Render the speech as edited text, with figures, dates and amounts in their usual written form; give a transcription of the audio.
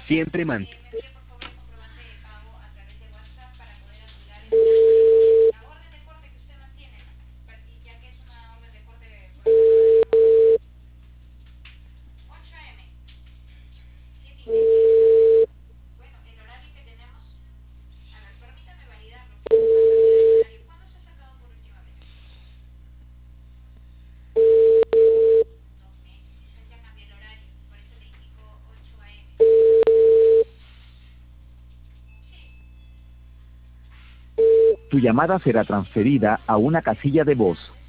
Siempre mantén. Tu llamada será transferida a una casilla de voz.